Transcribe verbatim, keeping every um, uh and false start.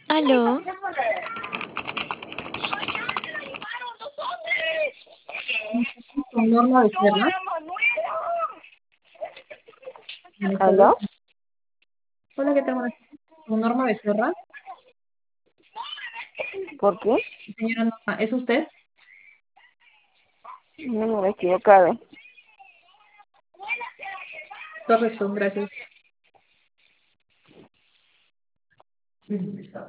Aló, Con Norma Becerra. Buenas tardes. ¿Aló? Hola, ¿qué tal? Buenas tardes. Con Norma Becerra. ¿Por qué? Señora Norma, ¿es usted? No me he equivocado. Correcto, gracias.